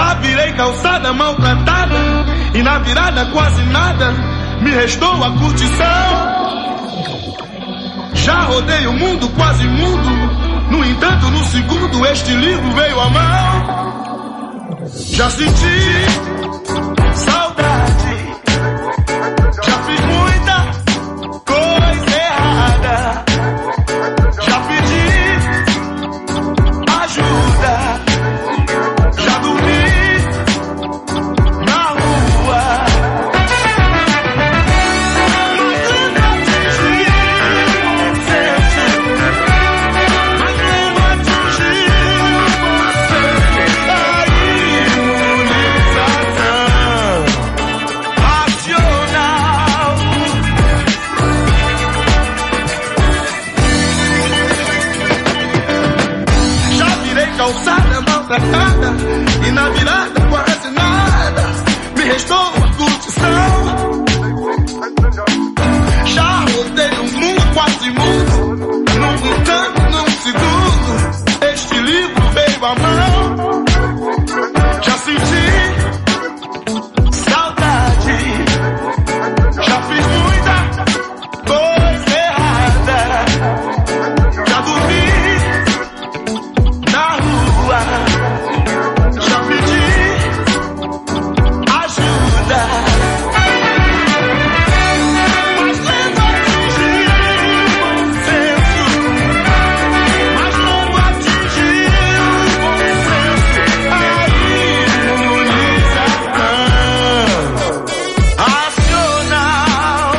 Já virei calçada maltratada e na virada quase nada me restou a curtição. Já rodei o mundo quase mudo, no entanto no segundo este livro veio à mão. Já senti saudade, já fiz muita coisa errada, já pedi ajuda, já dormi na rua, mas lembro atingir bom senso, mas lembro atingir bom senso, a imunização racional. Já virei calçada maltratada e na virada quase nada me restou a curtição. Já rodei o mundo quase mudo, num instante, num segundo este livro veio à mão. Já senti saudade, já fiz muita coisa errada, já dormi na rua, já pedi ajuda, mas lembro atingir bom senso, mas lembro atingir bom senso, a imunização racional.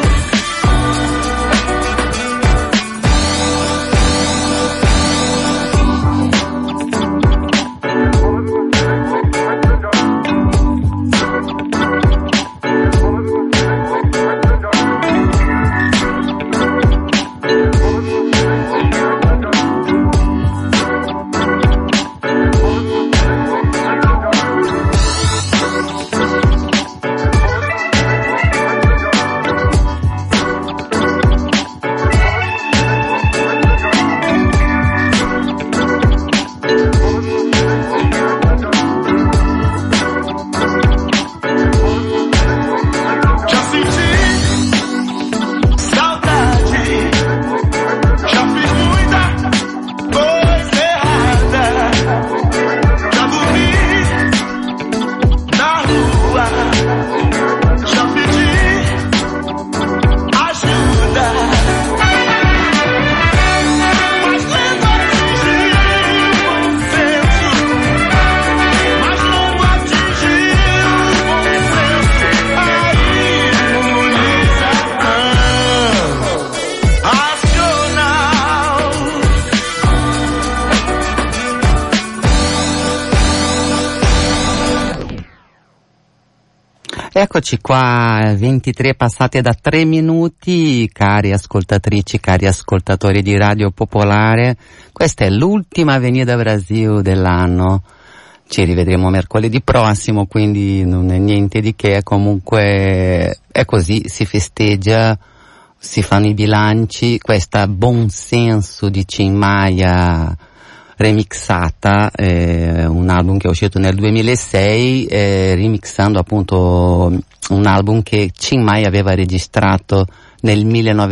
Já senti saudade, já fiz muita coisa errada, já dormi na rua, já pedi ajuda, mas lembro atingir bom senso, mas lembro atingir bom senso, a imunização racional. Eccoci qua, 23 passate da 3 minuti, cari ascoltatrici, cari ascoltatori di Radio Popolare. Questa è l'ultima Avenida Brasil dell'anno. Ci rivedremo mercoledì prossimo, quindi non è niente di che, comunque è così, si festeggia, si fanno i bilanci. Questa Buon Senso di Tim Maia remixata, un album che è uscito nel 2006, remixando appunto un album che Tim Maia aveva registrato nel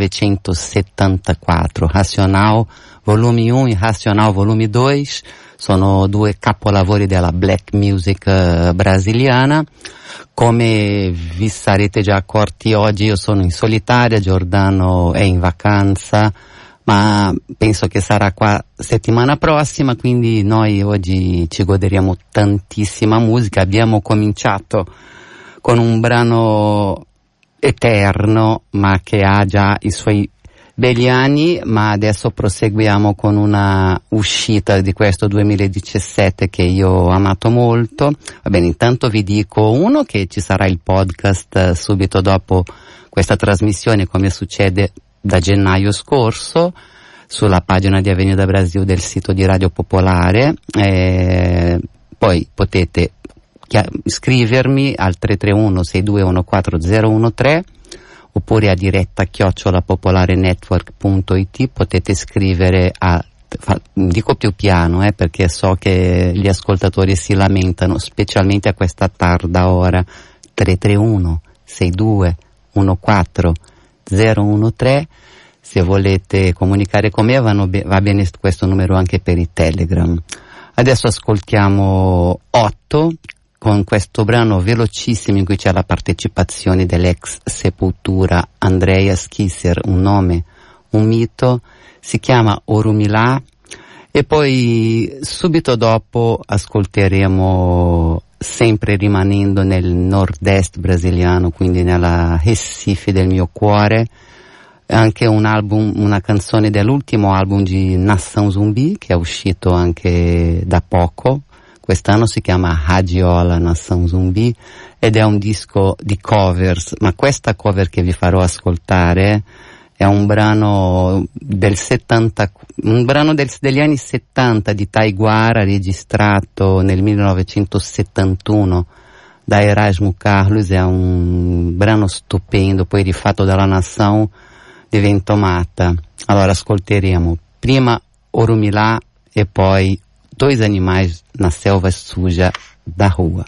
1974, Racional volume 1 e Racional volume 2, sono due capolavori della black music brasiliana. Come vi sarete già accorti, oggi io sono in solitaria, Giordano è in vacanza, ma penso che sarà qua settimana prossima, quindi noi oggi ci godremo tantissima musica. Abbiamo cominciato con un brano eterno, ma che ha già i suoi belli anni, ma adesso proseguiamo con una uscita di questo 2017 che io ho amato molto. Va bene, intanto vi dico uno che ci sarà il podcast subito dopo questa trasmissione, come succede da gennaio scorso, sulla pagina di Avenida Brasil del sito di Radio Popolare. Poi potete scrivermi al 331-6214-013 oppure a diretta @popolarenetwork.it. Potete scrivere a dico più piano, perché so che gli ascoltatori si lamentano, specialmente a questa tarda ora. 331 62 14 013. Se volete comunicare con me va bene questo numero anche per il Telegram. Adesso ascoltiamo 8 con questo brano velocissimo in cui c'è la partecipazione dell'ex Sepoltura Andreas Kisser, un nome, un mito, si chiama Orumilà, e poi subito dopo ascolteremo, sempre rimanendo nel nord-est brasiliano, quindi nella Recife del mio cuore, anche un album, una canzone dell'ultimo album di Nação Zumbi, che è uscito anche da poco. Quest'anno si chiama Radiola Nação Zumbi ed è un disco di covers, ma questa cover che vi farò ascoltare è un brano degli anni 70 di Taiguara, registrato nel 1971 da Erasmo Carlos. È un brano stupendo, poi rifatto dalla Nação diventa mata. Allora ascolteremo prima Orumilà e poi Dois Animais na Selva Suja da Rua.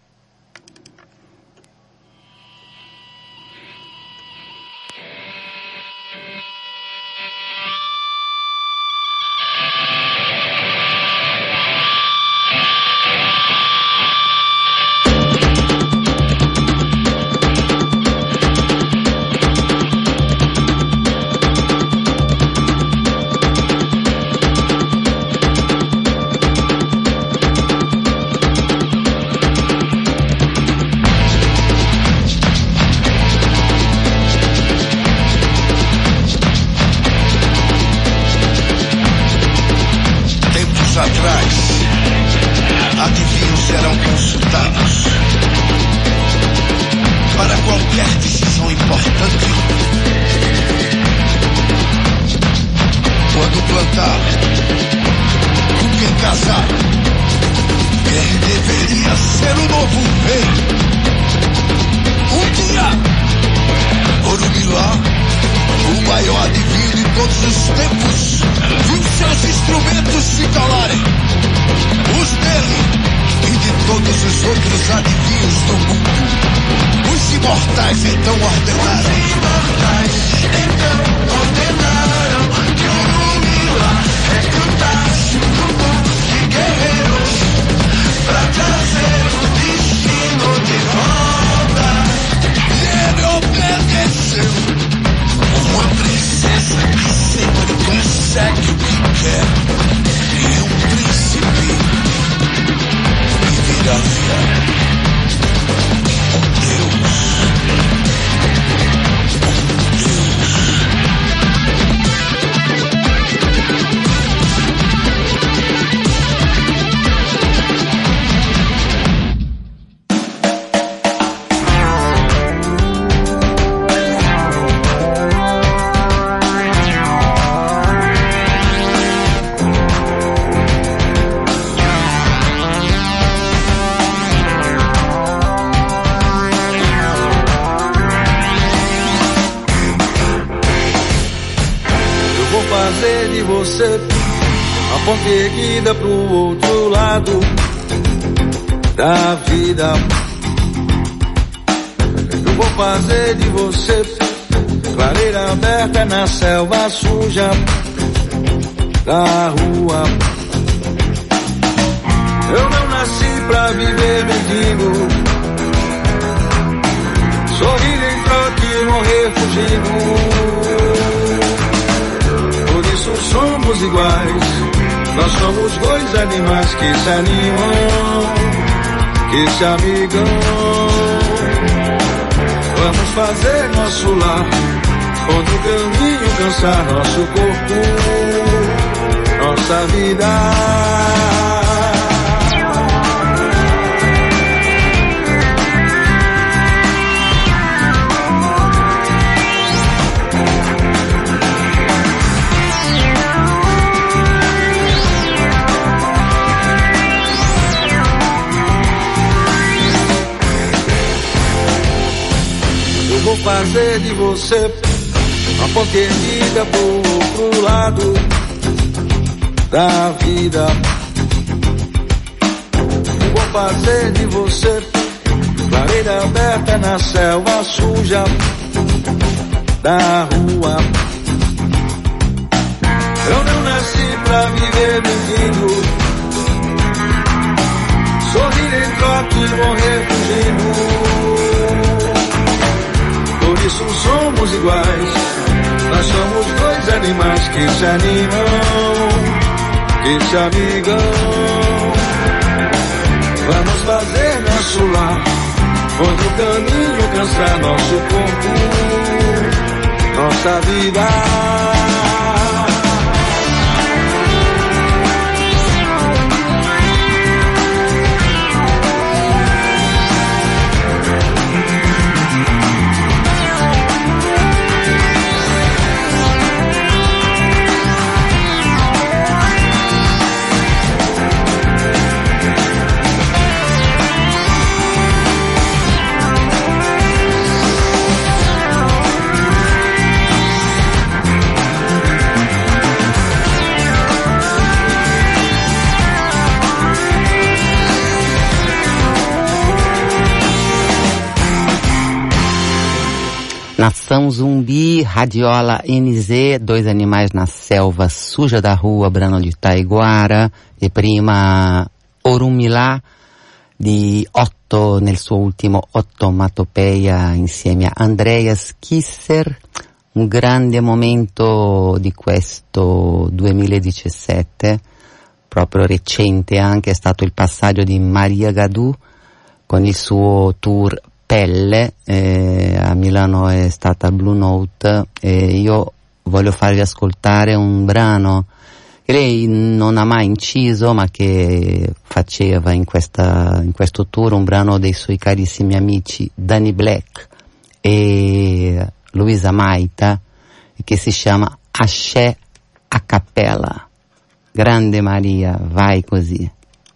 A ponte erguida pro outro lado da vida. Eu vou fazer de você clareira aberta na selva suja da rua. Eu não nasci pra viver mendigo, sorrir em troque, morrer fugindo. Somos iguais, nós somos dois animais que se animam, que se amigam. Vamos fazer nosso lar, onde o caminho cansar nosso corpo, nossa vida. Vou fazer de você a ponte erguida pro outro lado da vida. Vou fazer de você clareira aberta na selva suja da rua. Eu não nasci pra viver mentindo, sorrir em troca e morrer fugindo. Por isso somos iguais, nós somos dois animais que se animam, que se amigam. Vamos fazer nosso lar, onde o caminho cansar nosso corpo, nossa vida. Nação Zumbi, Radiola NZ, dois animais na selva suja da rua, brano di Taiguara, e prima Orumilà di Otto nel suo ultimo Ottomatopeia insieme a Andreas Kisser. Un grande momento di questo 2017, proprio recente anche, è stato il passaggio di Maria Gadù con il suo tour Pelle, a Milano è stata Blue Note, e io voglio farvi ascoltare un brano che lei non ha mai inciso ma che faceva in questo tour, un brano dei suoi carissimi amici Danny Black e Luisa Maita, che si chiama Axé a Cappella. Grande Maria, vai così.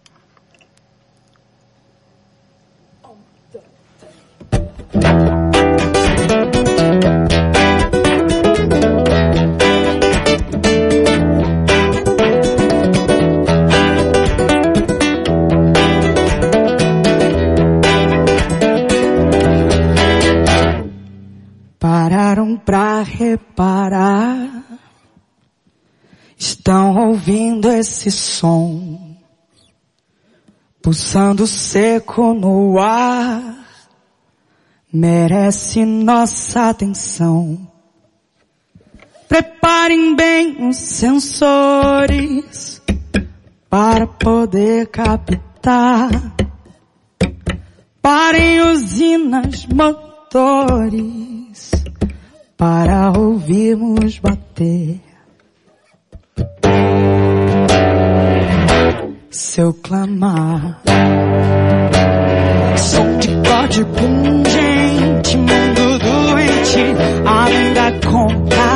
Pararam pra reparar, estão ouvindo esse som, pulsando seco no ar, merece nossa atenção. Preparem bem os sensores para poder captar. Parem usinas, motores para ouvirmos bater seu clamar. Som de corte pungente, mundo doente, além da conta.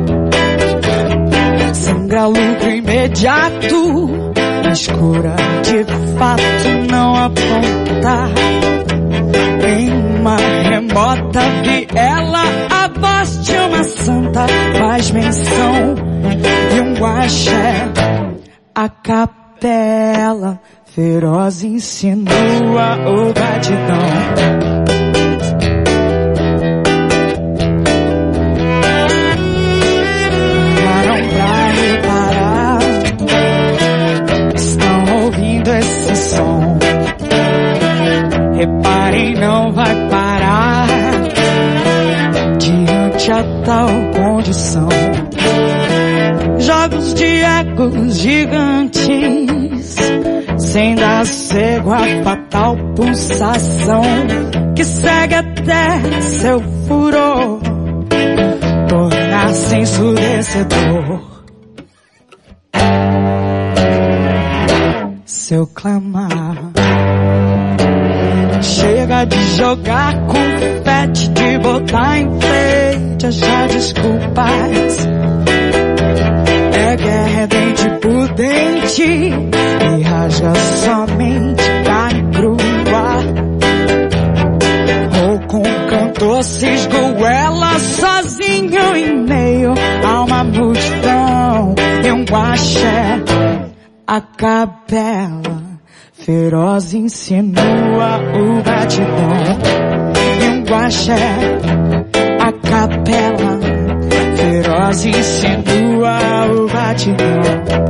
Sangra lucro imediato, escura de fato não aponta. Em uma remota viela, a voz de uma santa faz menção de um axé. A capela feroz insinua o gratidão. Param pra reparar, estão ouvindo esse som. Reparem, não vai parar diante a tal condição. Jogos de ecos gigantes, sem dar sossego à fatal pulsação que segue até seu furor tornar-se ensurdecedor. Seu clamar. Chega de jogar confete, de botar enfeite, achar desculpas. É guerra dente por dente e rasga somente carne crua. Ou com um cantor se esgoela sozinho em meio a uma multidão e um axé A capela feroz insinua o batidão e um guaxé. A capela feroz insinua o batidão.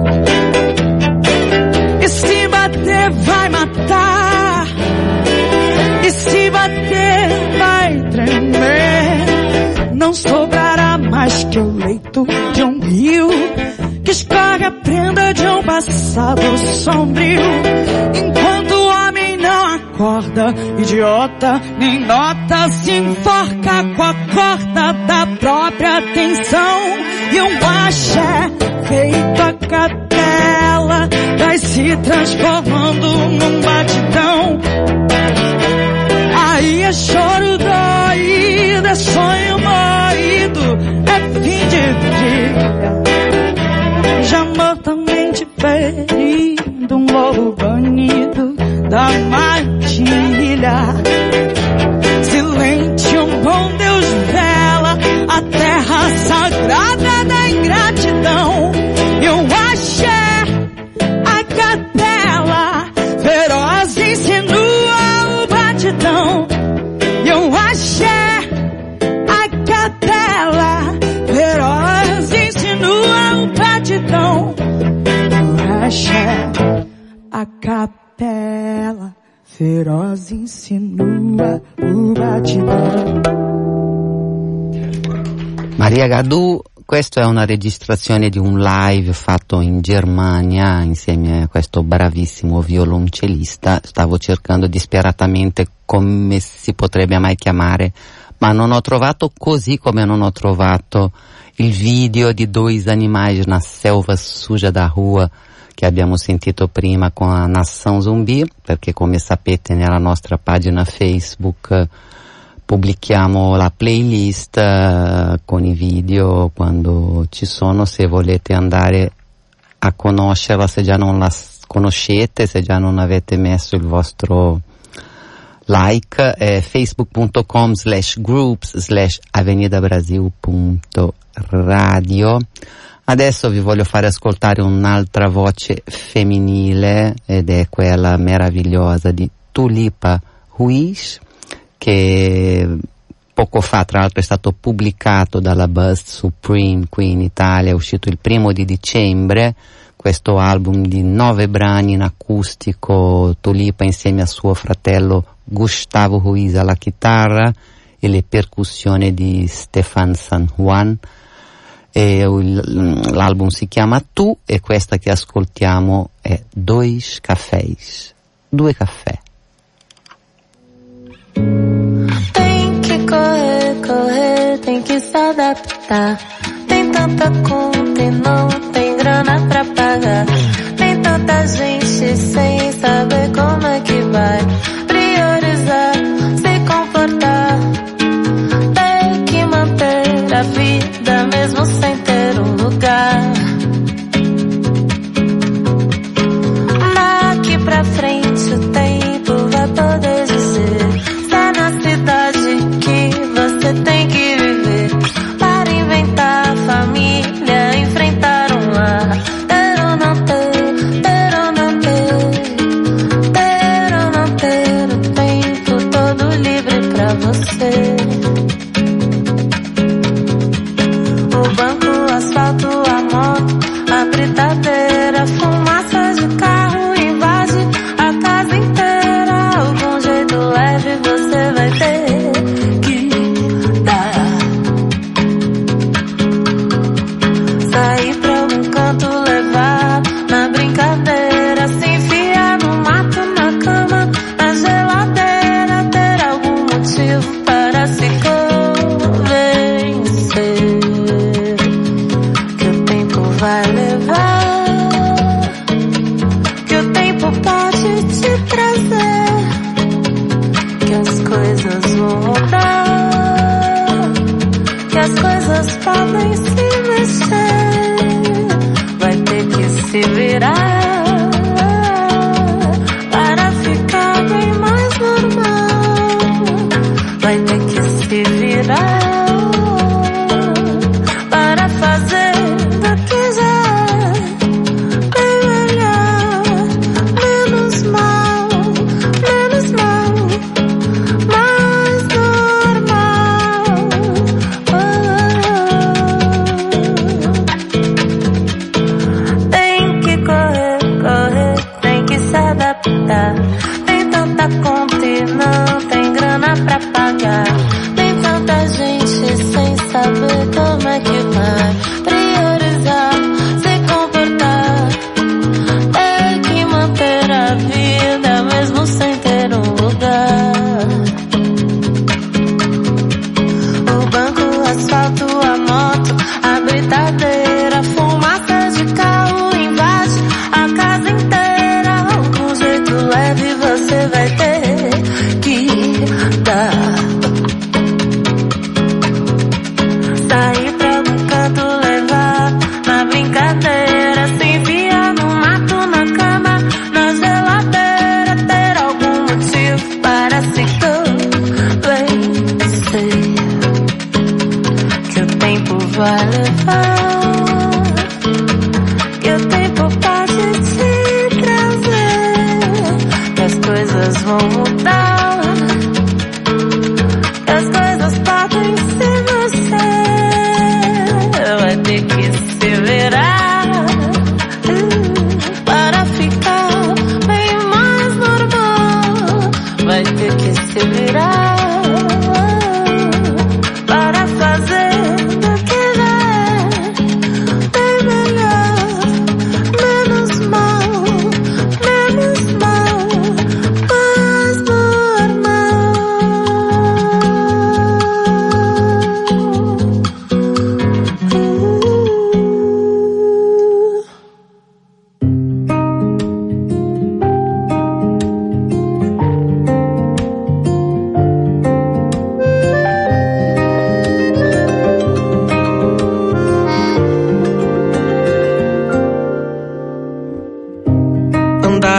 E se bater vai matar, e se bater vai tremer. Não sobrará mais que o leito de um rio que escorre a prenda de um passado sombrio. Enquanto o homem não acorda, idiota nem nota, se enforca com a corda da própria tensão. E um axé feito a capela vai se transformando num batidão. Aí é choro doído, é sonho morrido, é fim de dia, já mortalmente ferido, um lobo banido da matilha. Silente, um bom Deus vela a terra sagrada da ingratidão. E um axé, a capela feroz insinua o batidão. E um axé, a capela feroz insinua o batidão. O axé, a capela feroz insinua o batidão. Maria Gadù, questa è una registrazione di un live fatto in Germania insieme a questo bravissimo violoncellista. Stavo cercando disperatamente come si potrebbe mai chiamare, ma non ho trovato, così come non ho trovato il video di dois animais na selva suja da rua che abbiamo sentito prima con a Nação Zumbi, perché come sapete nella nostra pagina Facebook pubblichiamo la playlist con i video quando ci sono, se volete andare a conoscerla, se già non la conoscete, se già non avete messo il vostro like, facebook.com/groups/avenidabrasil.radio. Adesso vi voglio fare ascoltare un'altra voce femminile ed è quella meravigliosa di Tulipa Ruiz, che poco fa tra l'altro è stato pubblicato dalla Buzz Supreme qui in Italia, è uscito il 1 di dicembre, questo album di 9 brani in acustico, Tulipa insieme a suo fratello Gustavo Ruiz alla chitarra e le percussioni di Stefan San Juan. E l'album si chiama Tu e questa che ascoltiamo è Dois Cafés, due caffè. Tem que correr, correr, tem que se adaptar. Tem tanta conta e não tem grana pra pagar. Tem tanta gente sem saber como é que vai priorizar, se comportar. Tem que manter a vida mesmo sem ter um lugar. Daqui pra frente o tempo vai poder dizer se é na cidade que você tem que viver para inventar família, enfrentar um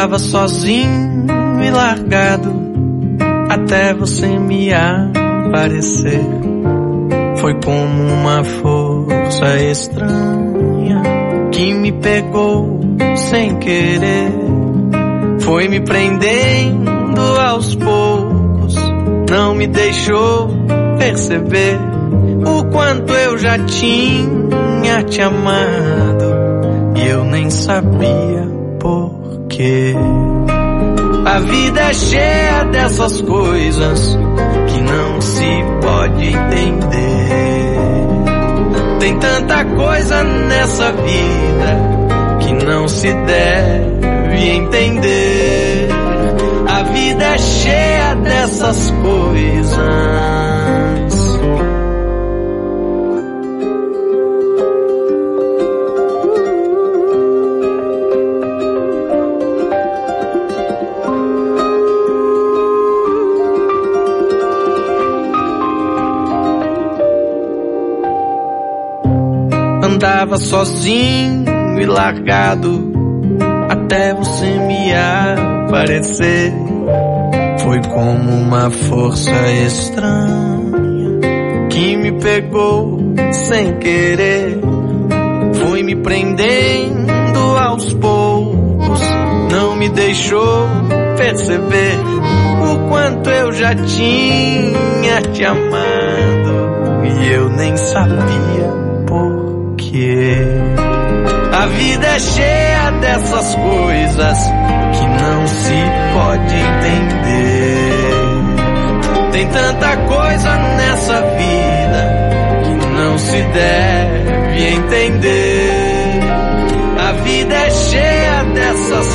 Andava sozinho e largado até você me aparecer. Foi como uma força estranha que me pegou sem querer. Foi me prendendo aos poucos, não me deixou perceber o quanto eu já tinha te amado e eu nem sabia por quê. A vida é cheia dessas coisas que não se pode entender. Tem tanta coisa nessa vida que não se deve entender. A vida é cheia dessas coisas. Andava sozinho e largado até você me aparecer. Foi como uma força estranha que me pegou sem querer. Foi me prendendo aos poucos, não me deixou perceber o quanto eu já tinha te amado e eu nem sabia por quê. A vida é cheia dessas coisas que não se pode entender. Tem tanta coisa nessa vida que não se deve entender. A vida é cheia dessas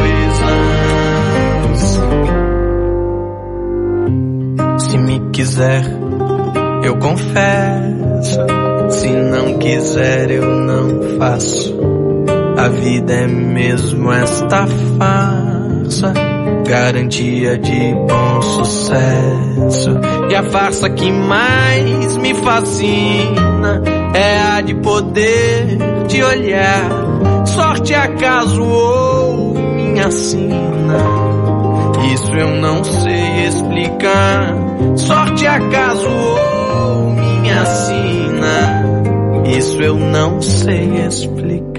coisas. Se me quiser, eu confesso. Se não quiser, eu não faço. A vida é mesmo esta farsa, garantia de bom sucesso. E a farsa que mais me fascina é a de poder te olhar. Sorte, acaso ou minha sina, isso eu não sei explicar. Sorte, acaso ou minha sina, isso eu não sei explicar.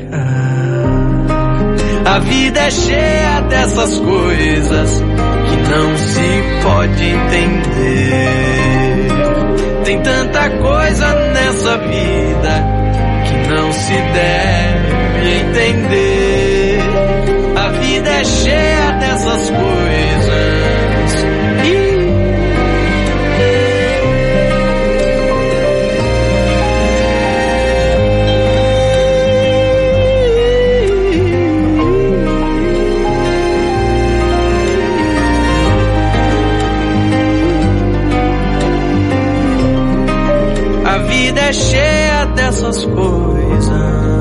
A vida é cheia dessas coisas que não se pode entender. Tem tanta coisa nessa vida que não se deve entender. A vida é cheia dessas coisas. A vida é cheia dessas coisas.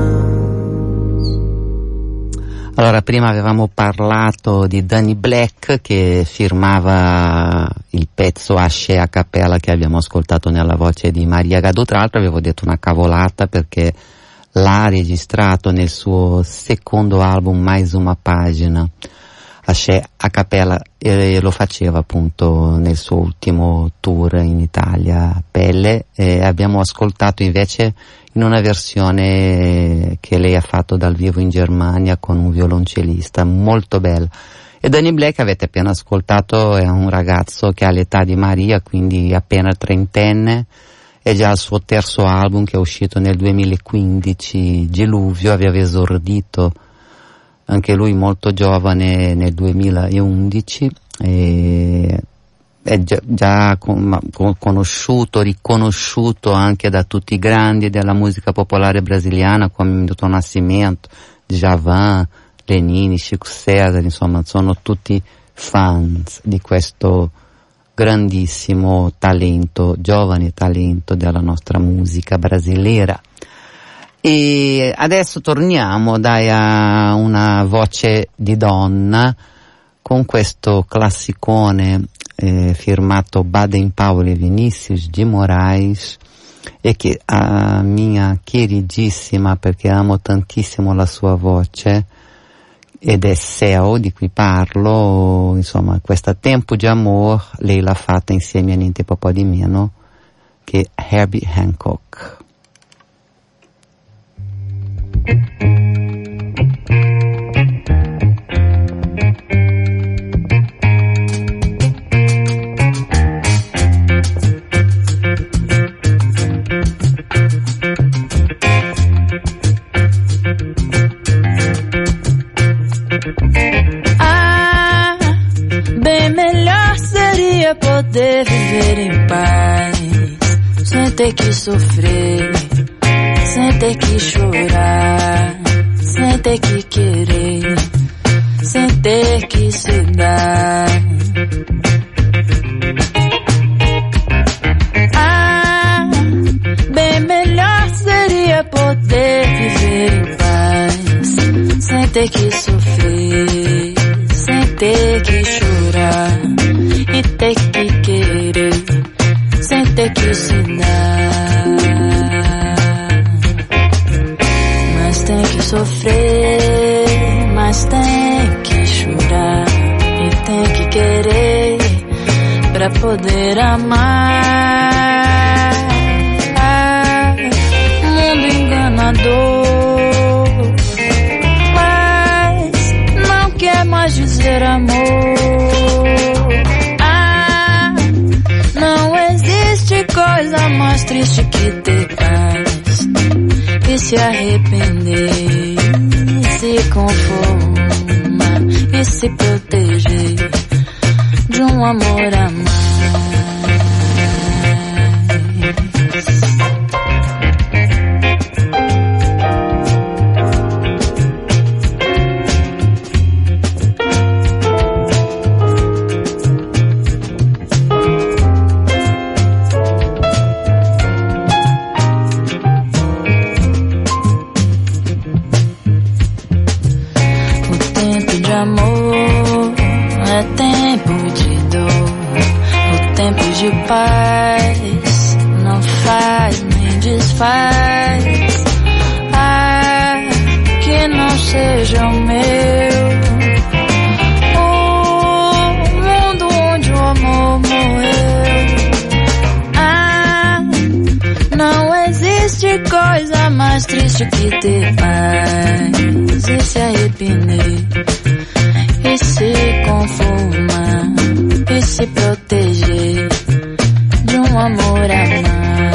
Allora, prima avevamo parlato di Danny Black che firmava il pezzo Asce a cappella che abbiamo ascoltato nella voce di Maria Gadot. Tra l'altro avevo detto una cavolata perché l'ha registrato nel suo secondo album Mais Uma Pagina. Asce a cappella lo faceva appunto nel suo ultimo tour in Italia, Pelle, e abbiamo ascoltato invece in una versione che lei ha fatto dal vivo in Germania con un violoncellista, molto bella. E Danny Black, avete appena ascoltato, è un ragazzo che ha l'età di Maria, quindi appena trentenne, è già il suo terzo album che è uscito nel 2015, Geluvio. Aveva esordito anche lui molto giovane nel 2011 e è già conosciuto, riconosciuto anche da tutti i grandi della musica popolare brasiliana come Milton Nascimento, Djavan, Lenine, Chico César, insomma sono tutti fans di questo grandissimo talento, giovane talento della nostra musica brasileira. E adesso torniamo a una voce di donna con questo classicone firmato Baden Powell e Vinícius de Moraes, e che a mia queridissima, perché amo tantissimo la sua voce, ed è Céu di cui parlo, insomma, questo Tempo di Amor lei l'ha fatta insieme a niente po' di meno che Herbie Hancock. Bem melhor seria poder viver em paz, sem ter que sofrer, sem ter que chorar, sem ter que querer, sem ter que se dar. Bem melhor seria poder viver em paz, sem ter que sofrer, sem ter que chorar e ter que querer, sem ter que se dar. Mas tem que sofrer, mas tem que chorar e tem que querer pra poder amar. Mundo enganador, mas não quer mais dizer amor. Não existe coisa mais triste que ter paz e se arrepender, e se conformar e se proteger de um amor a mais. De paz, não faz nem desfaz. Que não seja o meu, o mundo onde o amor morreu. Não existe coisa mais triste que ter paz e se arrepender, e se conformar, e se proteger de um amor a mais.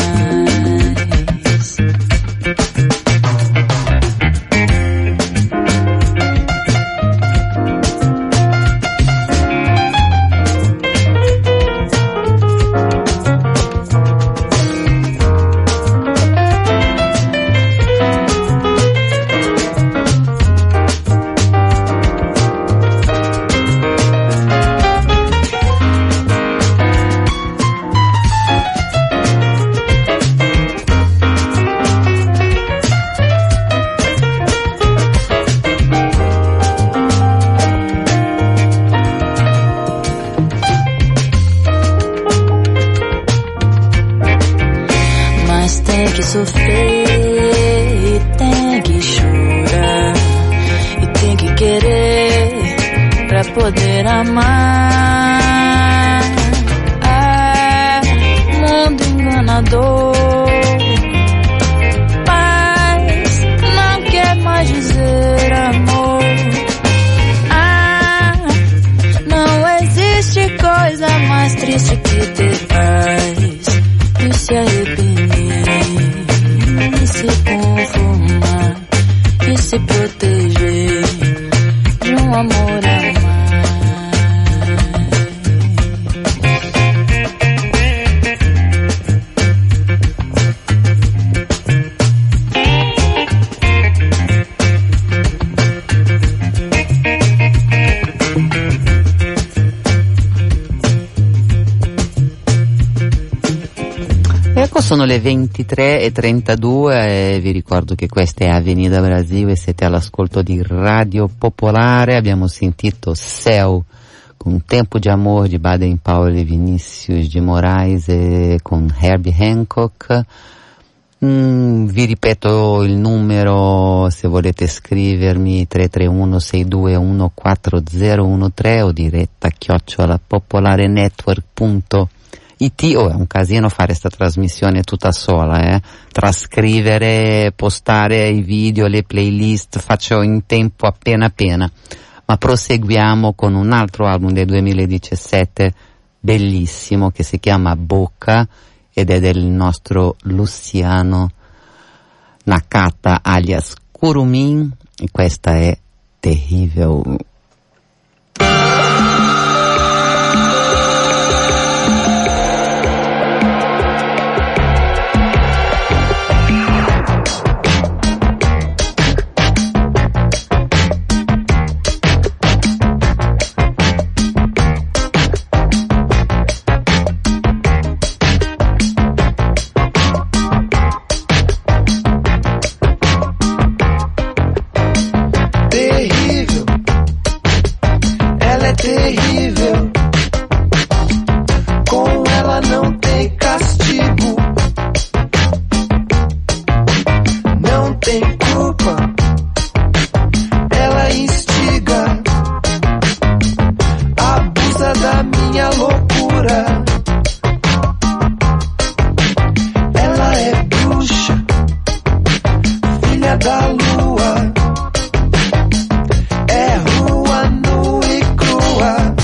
Poder amar. Mundo enganador, paz não quer mais dizer amor. Não existe coisa mais triste que ter paz e se arrepender, e se conformar, e se proteger de um amor a mais. Sono le 23:32 e vi ricordo che questa è Avenida Brasil e siete all'ascolto di Radio Popolare. Abbiamo sentito Céu con Tempo de Amor di Baden Powell e Vinícius de Moraes e con Herbie Hancock. Vi ripeto il numero se volete scrivermi, 331-621-4013 o diretta @popolarenetwork.it. È un casino fare sta trasmissione tutta sola, trascrivere, postare i video, le playlist, faccio in tempo appena, ma proseguiamo con un altro album del 2017 bellissimo che si chiama Bocca ed è del nostro Luciano Nakata alias Kurumin, e questa è Terrível. Terrível, com ela não tem castigo, não tem culpa, ela instiga, abusa da minha loucura, ela é bruxa, filha da lua, é rua nua e crua.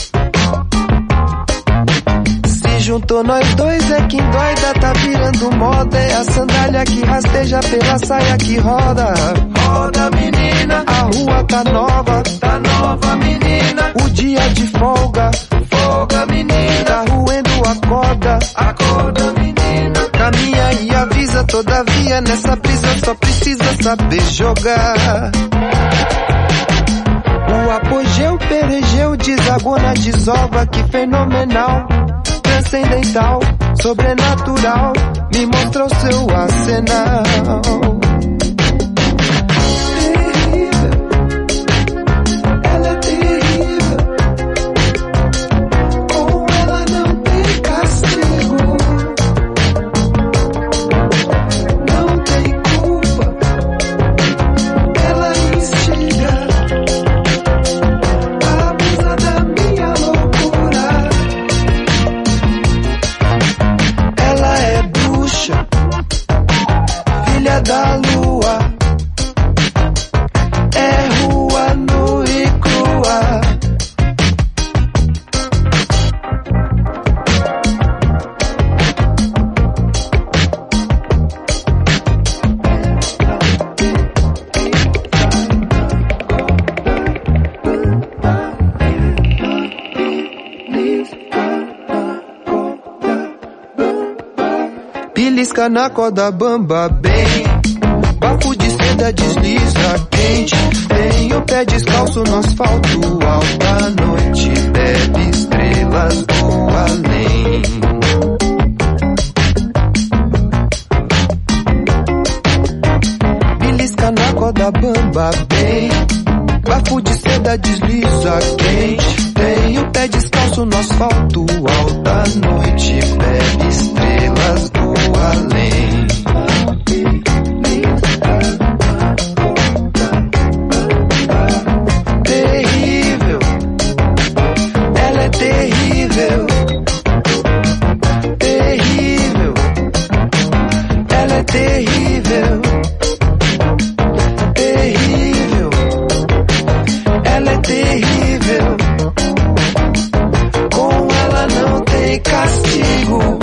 Se juntou nós dois é que endoida, tá virando moda, é a sandália que rasteja pela saia que roda. Roda menina, a rua tá nova menina, o dia de folga, folga menina, tá roendo a corda, acorda menina, caminha e avisa, todavia nessa brisa só precisa saber jogar. O apogeu, perejeu, desagou na desova, que fenomenal, transcendental, sobrenatural, me mostrou seu arsenal. Terrível, ela é terrível, com ela não tem castigo, não tem culpa, ela instiga, abusa da minha loucura, ela é bruxa, filha da lua, é rua nua e crua. Belisca na corda bamba bem, bafo de seda desliza quente, tem o pé descalço no asfalto, alta noite, bebe estrelas do além. Belisca na corda bamba bem, bafo de seda desliza quente, tem o pé descalço no asfalto, alta noite, bebe estrelas do além. Terrível, ela é terrível, terrível, ela é terrível, terrível, ela é terrível, com ela não tem castigo.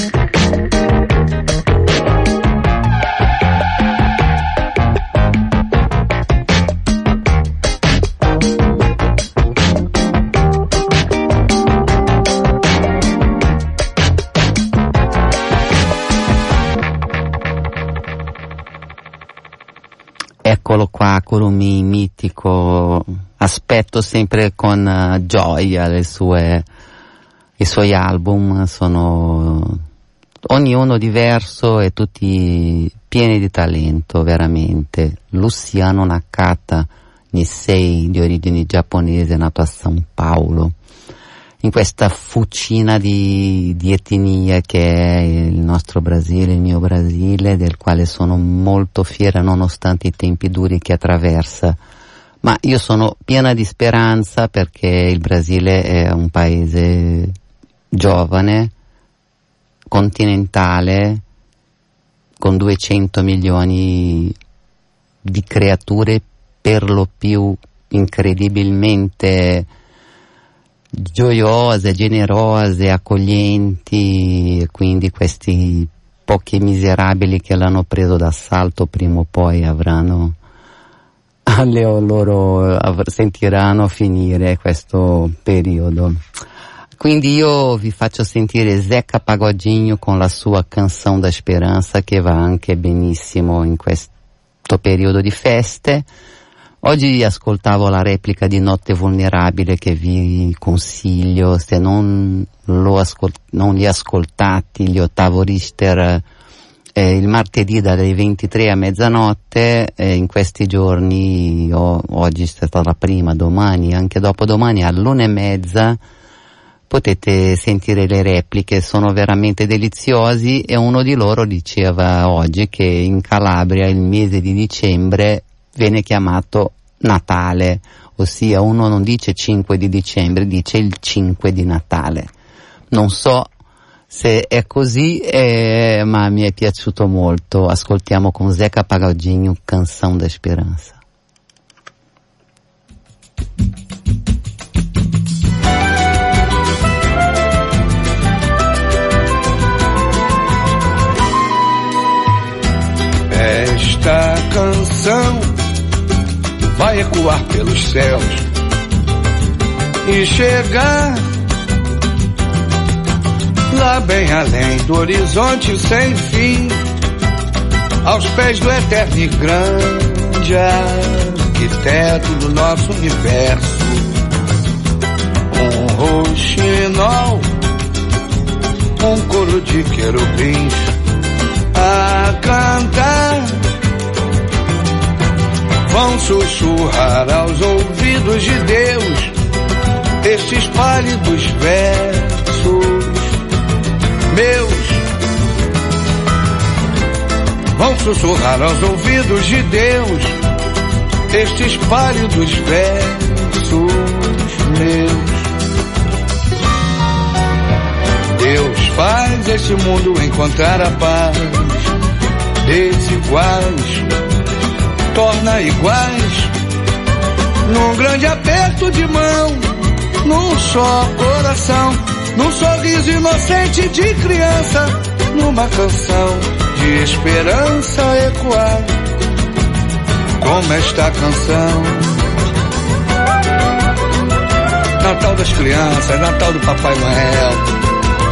Eccolo qua, Kurumin mitico, aspetto sempre con gioia i suoi album, sono ognuno diverso e tutti pieni di talento, veramente. Luciano Nakata, Nisei, di origini giapponese, nato a San Paolo, in questa fucina di etnia che è il nostro Brasile, il mio Brasile, del quale sono molto fiera nonostante i tempi duri che attraversa. Ma io sono piena di speranza perché il Brasile è un paese giovane, continentale, con 200 milioni di creature per lo più incredibilmente gioiose, generose, accoglienti, quindi questi pochi miserabili che l'hanno preso d'assalto prima o poi sentiranno finire questo periodo. Quindi io vi faccio sentire Zeca Pagodinho con la sua Canção da Speranza, che va anche benissimo in questo periodo di feste. Oggi ascoltavo la replica di Notte Vulnerabile che vi consiglio, se non li ascoltati, gli Ottavo Richter, il martedì dalle 23 a mezzanotte, in questi giorni, oggi è stata la prima, domani, anche dopodomani all'1:30 potete sentire le repliche, sono veramente deliziosi, e uno di loro diceva oggi che in Calabria il mese di dicembre viene chiamato Natale, ossia uno non dice 5 di dicembre, dice il 5 di Natale. Non so se è così, ma mi è piaciuto molto. Ascoltiamo con Zeca Pagodinho Canção da Speranza. Esta canção vai ecoar pelos céus e chegar lá bem além do horizonte sem fim, aos pés do eterno e grande arquiteto do nosso universo. Um rouxinol, um coro de querubins a cantar, vão sussurrar aos ouvidos de Deus estes pálidos versos meus. Vão sussurrar aos ouvidos de Deus estes pálidos versos meus. Deus faz este mundo encontrar a paz, desiguais torna iguais, num grande aperto de mão, num só coração, num sorriso inocente de criança, numa canção de esperança ecoar, como esta canção. Natal das crianças, Natal do Papai Noel.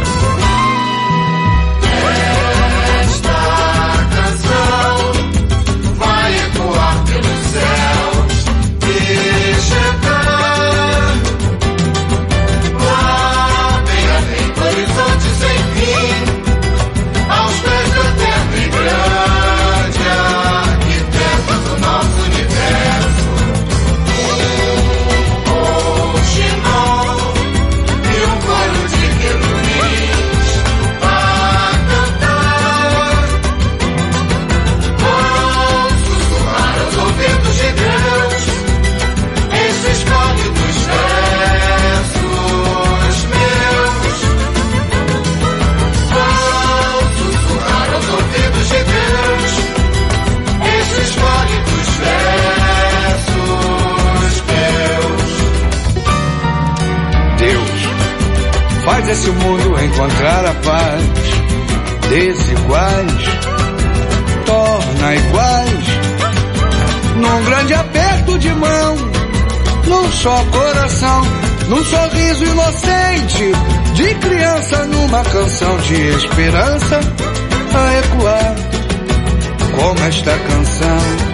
Faz esse mundo encontrar a paz, desiguais torna iguais, num grande aperto de mão, num só coração, num sorriso inocente de criança, numa canção de esperança a ecoar, como esta canção.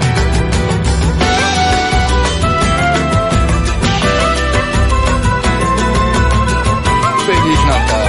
Feliz Natal.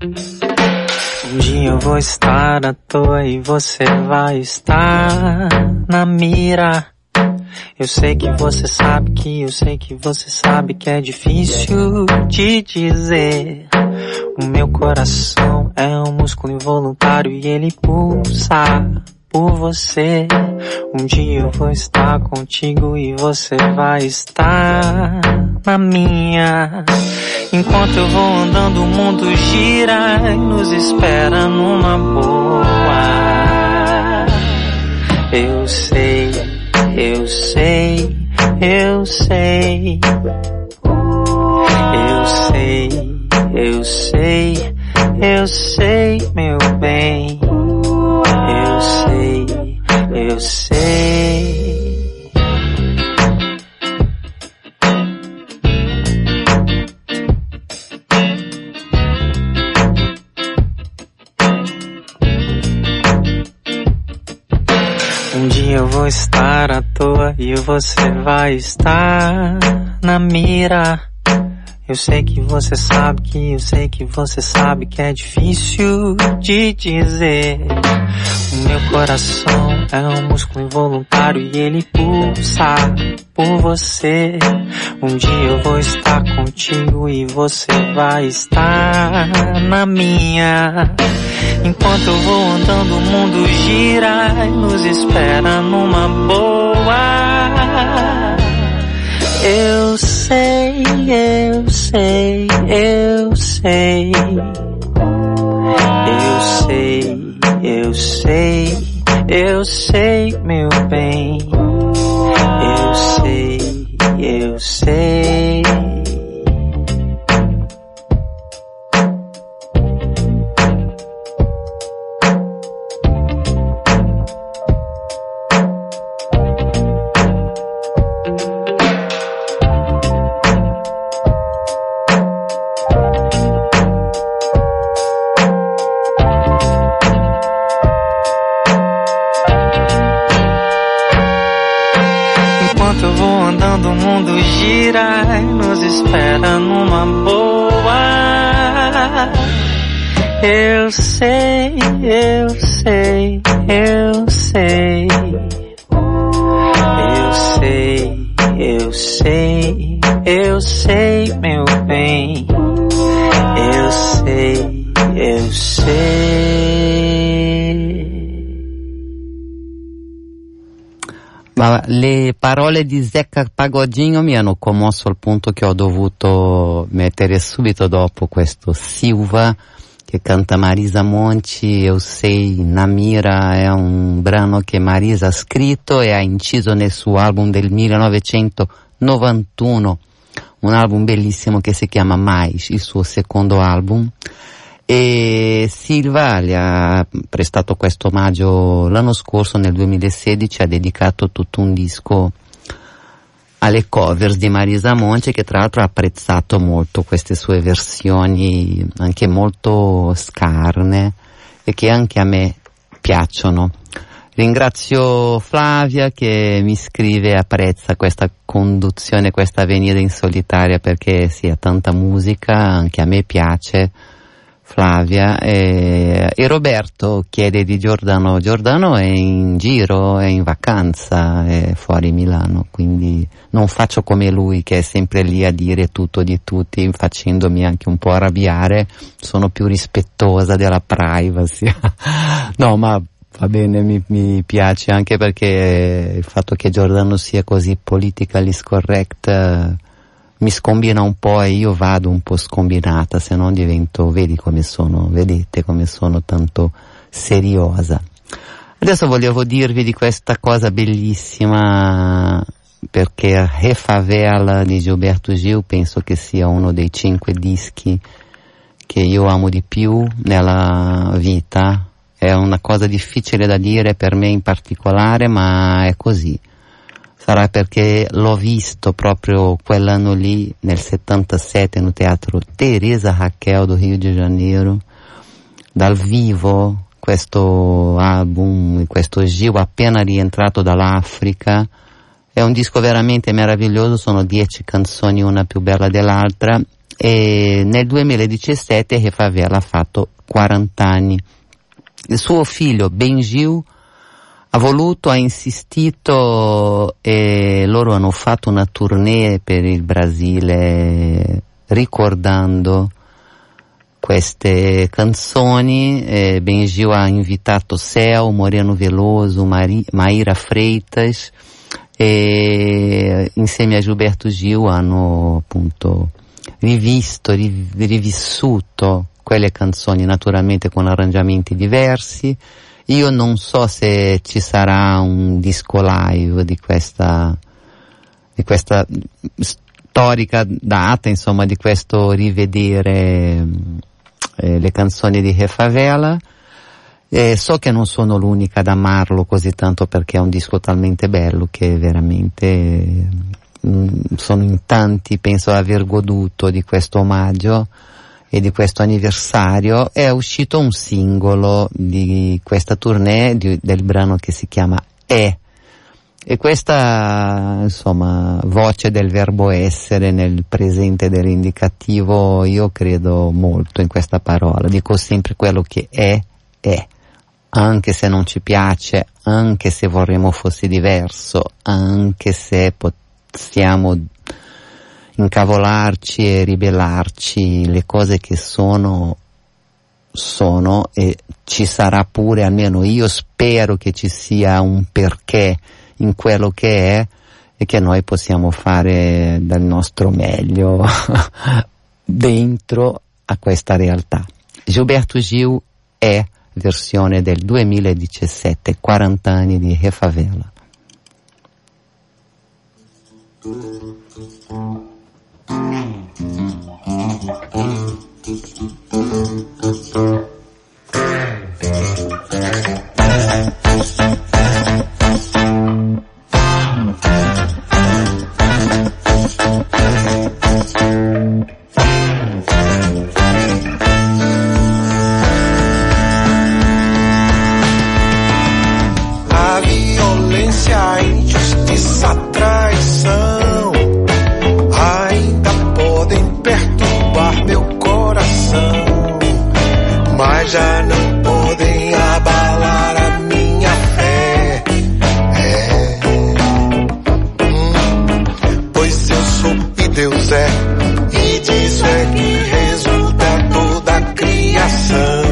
Um dia eu vou estar à toa e você vai estar na mira. Eu sei que você sabe que eu sei que você sabe que é difícil de dizer. O meu coração é um músculo involuntário e ele pulsa por você. Um dia eu vou estar contigo e você vai estar na minha. Enquanto eu vou andando o mundo gira e nos espera numa boa. Eu sei, eu sei, eu sei. Eu sei, eu sei, eu sei, meu bem. Eu sei, eu sei. Um dia eu vou estar à toa e você vai estar na mira. Eu sei que você sabe que eu sei que você sabe que é difícil de dizer. O meu coração é um músculo involuntário e ele pulsa por você. Um dia eu vou estar contigo e você vai estar na minha. Enquanto eu vou andando o mundo gira e nos espera numa boa. Eu sei, eu sei, eu sei. Eu sei, eu sei, eu sei, meu bem. Eu sei, eu sei. Nos espera numa boa. Eu sei, eu sei, eu sei. Eu sei, eu sei, eu sei, meu bem. Eu sei, eu sei. Ma le parole di Zeca Pagodinho mi hanno commosso al punto che ho dovuto mettere subito dopo questo Silva che canta Marisa Monti. Eu sei, Namira è un brano che Marisa ha scritto e ha inciso nel suo album del 1991, un album bellissimo che si chiama Mais, il suo secondo album. E Silva le ha prestato questo omaggio l'anno scorso, nel 2016, ha dedicato tutto un disco alle covers di Marisa Monti, che tra l'altro ha apprezzato molto queste sue versioni anche molto scarne e che anche a me piacciono. Ringrazio Flavia che mi scrive e apprezza questa conduzione, questa venida in solitaria, perché sì, ha tanta musica, anche a me piace Flavia, e Roberto chiede di Giordano. Giordano è in giro, è in vacanza, è fuori Milano, quindi non faccio come lui che è sempre lì a dire tutto di tutti, facendomi anche un po' arrabbiare. Sono più rispettosa della privacy. No, ma va bene, mi piace, anche perché il fatto che Giordano sia così politically correct mi scombina un po' e io vado un po' scombinata, se no divento, vedete come sono tanto seriosa. Adesso volevo dirvi di questa cosa bellissima, perché Refavela di Gilberto Gil penso che sia uno dei 5 dischi che io amo di più nella vita. È una cosa difficile da dire per me in particolare, ma è così. Sarà perché l'ho visto proprio quell'anno lì, nel 77, no Teatro Teresa Raquel do Rio de Janeiro, dal vivo, questo album, questo Gil appena rientrato dall'Africa. È un disco veramente meraviglioso, sono 10 canzoni, una più bella dell'altra, e nel 2017 Refavela ha fatto 40 anni. Il suo figlio Benjil ha insistito e loro hanno fatto una tournée per il Brasile ricordando queste canzoni. Benjil ha invitato Céu, Moreno Veloso, Maíra Freitas e insieme a Gilberto Gil hanno appunto rivissuto quelle canzoni, naturalmente con arrangiamenti diversi. Io non so se ci sarà un disco live di questa storica data, insomma, di questo rivedere le canzoni di Refavela. So che non sono l'unica ad amarlo così tanto, perché è un disco talmente bello che veramente sono in tanti, penso di aver goduto di questo omaggio e di questo anniversario. È uscito un singolo di questa tournée del brano che si chiama E, e questa, insomma, voce del verbo essere nel presente dell'indicativo, io credo molto in questa parola. Dico sempre quello che è, anche se non ci piace, anche se vorremmo fosse diverso, anche se possiamo incavolarci e ribellarci, le cose che sono e ci sarà pure, almeno io spero che ci sia un perché in quello che è e che noi possiamo fare del nostro meglio dentro a questa realtà. Gilberto Gil è versione del 2017, 40 anni di Refavela. A violência, a injustiça, a traição ainda podem perturbar meu coração, mas já não podem abalar a minha fé. Pois eu sou e Deus é, e disso é que resulta toda a criação.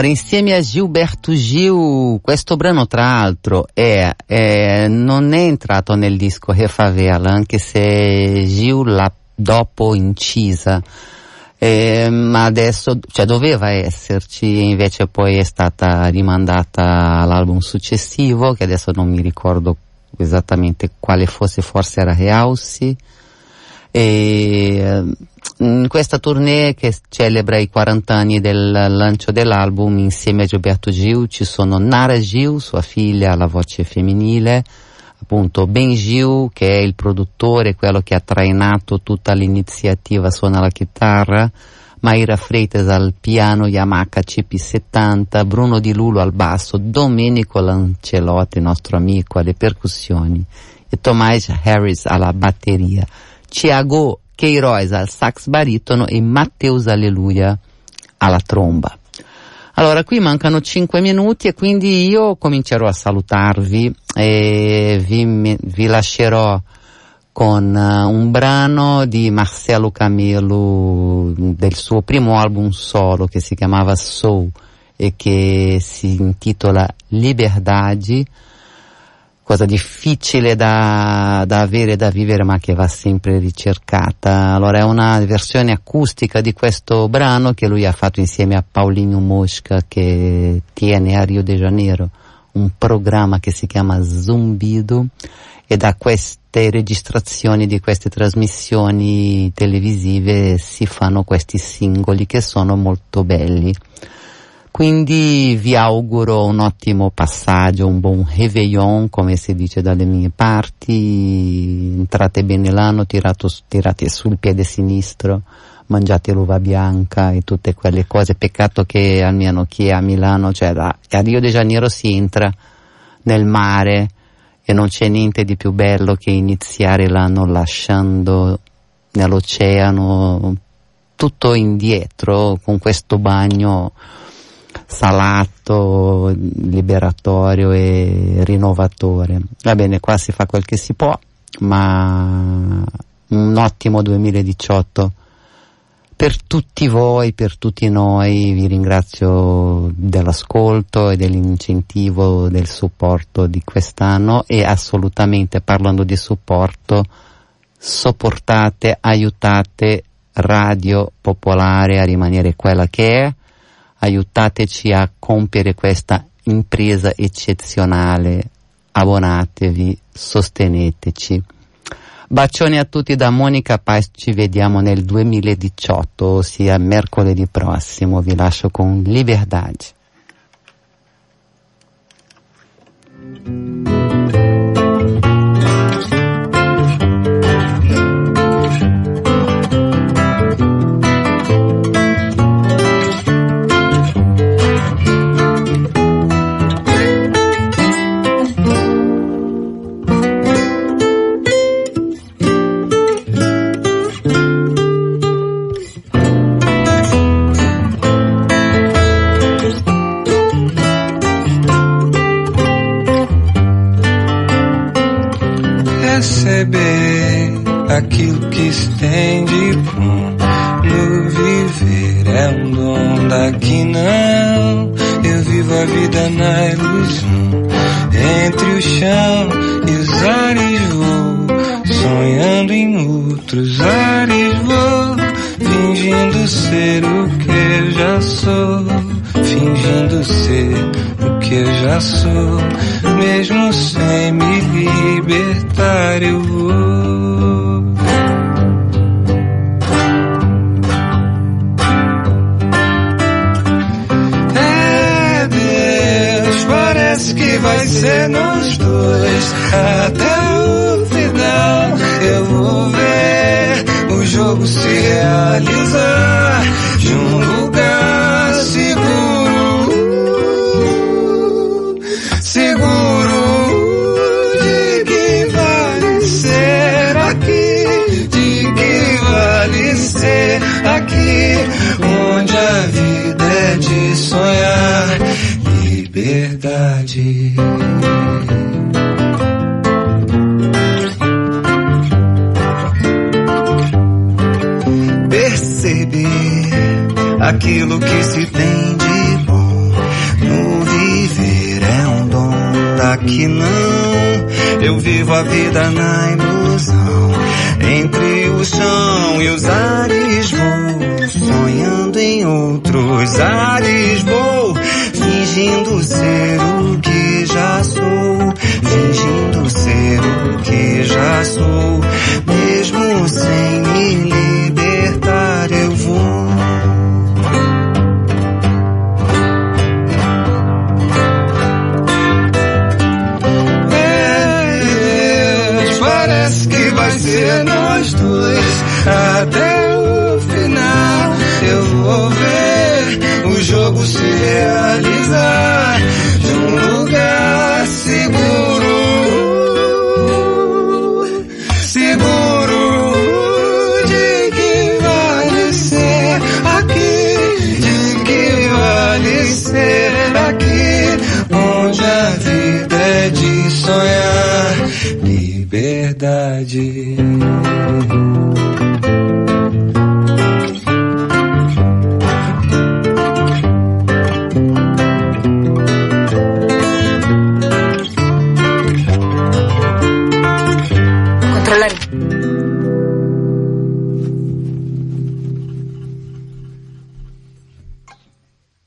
Allora, insieme a Gilberto Gil, questo brano tra l'altro non è entrato nel disco Refavela, anche se Gil l'ha dopo incisa, ma adesso, cioè doveva esserci, invece poi è stata rimandata all'album successivo, che adesso non mi ricordo esattamente quale fosse, forse era Reausi. E in questa tournée che celebra i 40 anni del lancio dell'album, insieme a Gilberto Gil ci sono Nara Gil, sua figlia, la voce femminile, appunto Ben Gil, che è il produttore, quello che ha trainato tutta l'iniziativa, suona la chitarra, Mayra Freitas al piano Yamaha CP70, Bruno Di Lulo al basso, Domenico Lancelotti, nostro amico, alle percussioni, e Tomás Harris alla batteria, Thiago Queiroz al sax baritono e Matteus Alleluia alla tromba. Allora, qui mancano 5 minuti e quindi io comincerò a salutarvi e vi lascerò con un brano di Marcelo Camelo del suo primo album solo che si chiamava Soul e che si intitola Liberdade, cosa difficile da avere, da vivere, ma che va sempre ricercata. Allora, è una versione acustica di questo brano che lui ha fatto insieme a Paulinho Mosca, che tiene a Rio de Janeiro un programma che si chiama Zumbido, e da queste registrazioni di queste trasmissioni televisive si fanno questi singoli che sono molto belli. Quindi vi auguro un ottimo passaggio, un buon réveillon, come si dice dalle mie parti. Entrate bene l'anno, tirate sul piede sinistro, mangiate l'uva bianca e tutte quelle cose. Peccato che almeno chi è a Milano, cioè a Rio de Janeiro si entra nel mare e non c'è niente di più bello che iniziare l'anno lasciando nell'oceano tutto indietro, con questo bagno salato, liberatorio e rinnovatore. Va bene, qua si fa quel che si può, ma un ottimo 2018 per tutti voi, per tutti noi. Vi ringrazio dell'ascolto e dell'incentivo, del supporto di quest'anno, e assolutamente, parlando di supporto, sopportate, aiutate Radio Popolare a rimanere quella che è. Aiutateci a compiere questa impresa eccezionale, abbonatevi, sosteneteci. Bacioni a tutti da Monica Paz, ci vediamo nel 2018, ossia mercoledì prossimo. Vi lascio con Liberdade. Aquilo que se tem de bom no viver é um dom daqui não. Eu vivo a vida na ilusão, entre o chão e os ares vou, sonhando em outros ares vou, fingindo ser o que eu já sou, fingindo ser o que eu já sou, mesmo sem me libertar eu vou. Que vai ser nós dois até o final. Eu vou ver o jogo se realizar de um lugar seguro, seguro de que vale ser aqui, de que vale ser aqui, onde a vida é de sonhar. Liberdade. Perceber aquilo que se tem de bom aqui não. Eu vivo a vida na ilusão. Entre o chão e os ares vou, sonhando em outros ares vou, fingindo ser o que já sou, fingindo ser o que já sou, mesmo sem me libertar eu vou. Parece que vai ser nós dois até o final. Eu vou ver o jogo se realizar de um lugar seguro, seguro de que vale ser aqui, de que vale ser aqui, onde a vida é de sonhar. Liberdade.